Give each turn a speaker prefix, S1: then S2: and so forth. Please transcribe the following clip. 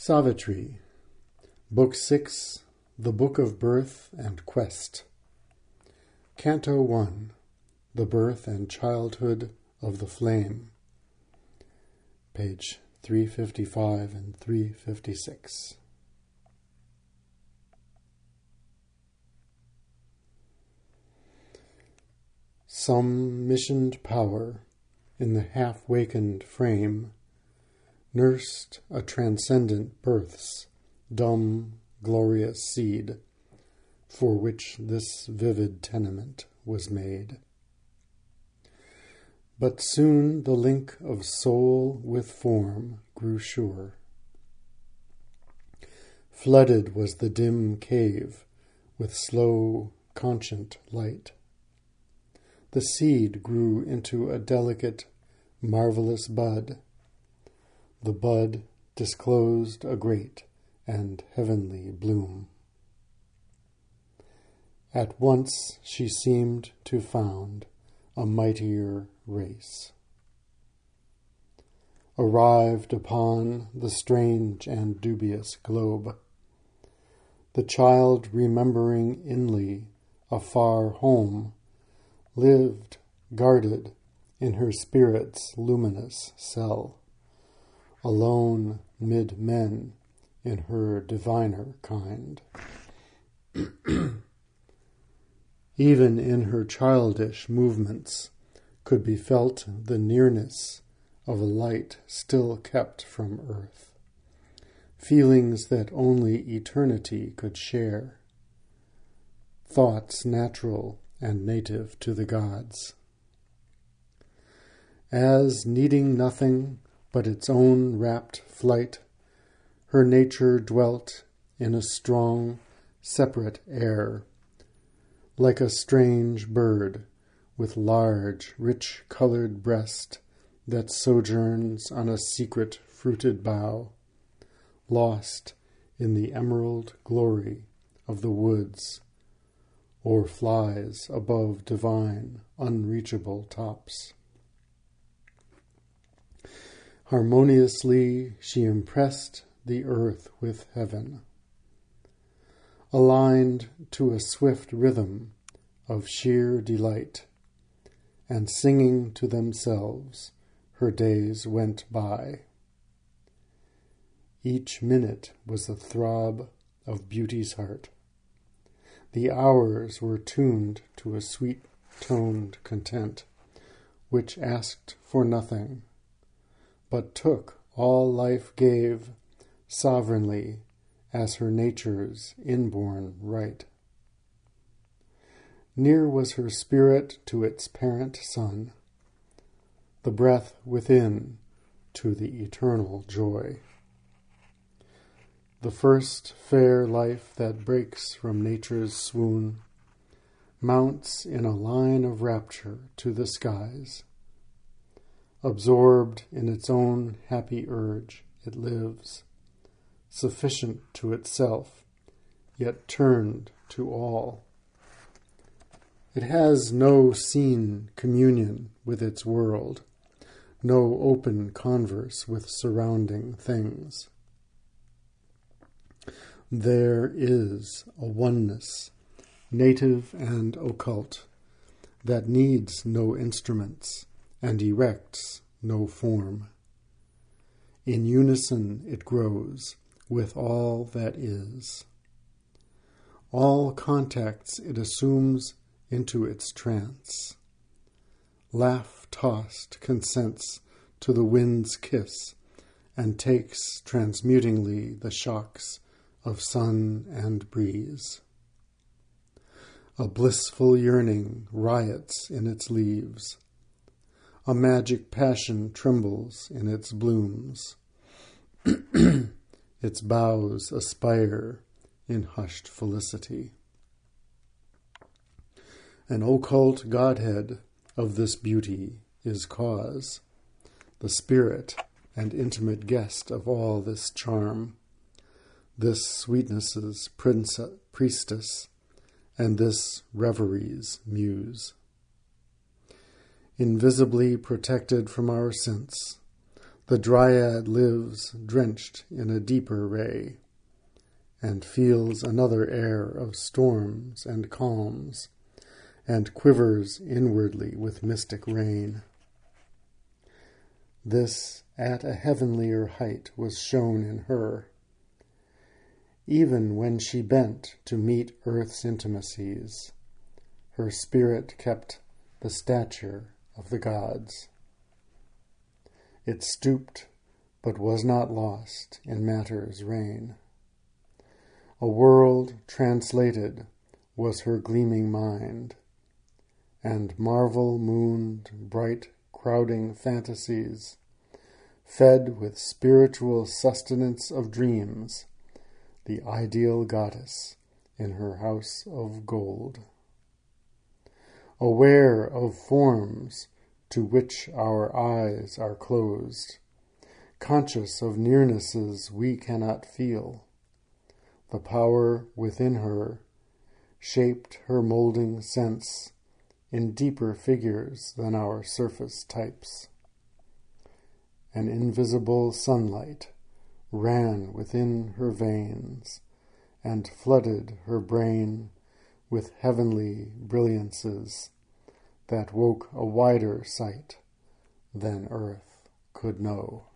S1: Savitri, Book 6, The Book of Birth and Quest. Canto 1, The Birth and Childhood of the Flame. Page 355 and 356. Some missioned power in the half-wakened frame nursed a transcendent birth's dumb, glorious seed, for which this vivid tenement was made. But soon the link of soul with form grew sure. Flooded was the dim cave with slow, conscient light. The seed grew into a delicate, marvelous bud. The bud disclosed a great and heavenly bloom. At once she seemed to found a mightier race. Arrived upon the strange and dubious globe, the child, remembering inly a far home, lived guarded in her spirit's luminous cell, alone mid men in her diviner kind. Even in her childish movements could be felt the nearness of a light still kept from earth, feelings that only eternity could share, thoughts natural and native to the gods. As needing nothing but its own rapt flight, her nature dwelt in a strong, separate air, like a strange bird with large, rich-colored breast that sojourns on a secret fruited bough, lost in the emerald glory of the woods, or flies above divine, unreachable tops. Harmoniously she impressed the earth with heaven, aligned to a swift rhythm of sheer delight, and singing to themselves her days went by. Each minute was a throb of beauty's heart. The hours were tuned to a sweet-toned content, which asked for nothing, but took all life gave sovereignly as her nature's inborn right. Near was her spirit to its parent sun, the breath within to the eternal joy. The first fair life that breaks from nature's swoon mounts in a line of rapture to the skies. Absorbed in its own happy urge, it lives, sufficient to itself, yet turned to all. It has no seen communion with its world, no open converse with surrounding things. There is a oneness, native and occult, that needs no instruments and erects no form. In unison it grows with all that is. All contacts it assumes into its trance. Laugh-tossed consents to the wind's kiss and takes transmutingly the shocks of sun and breeze. A blissful yearning riots in its leaves. A magic passion trembles in its blooms. Its boughs aspire in hushed felicity. An occult Godhead of this beauty is cause, the spirit and intimate guest of all this charm, this sweetness's priestess, and this reverie's muse. Invisibly protected from our sense, The dryad lives drenched in a deeper ray, and feels another air of storms and calms, and quivers inwardly with mystic rain. This at a heavenlier height was shown in her, even when she bent to meet earth's intimacies. Her spirit kept the stature of the gods. It stooped, but was not lost in matter's reign. A world translated was her gleaming mind, and marvel-mooned, bright, crowding fantasies, fed with spiritual sustenance of dreams, the ideal goddess in her house of gold. Aware of forms to which our eyes are closed, conscious of nearnesses we cannot feel, the power within her shaped her molding sense in deeper figures than our surface types. An invisible sunlight ran within her veins and flooded her brain with heavenly brilliances that woke a wider sight than earth could know.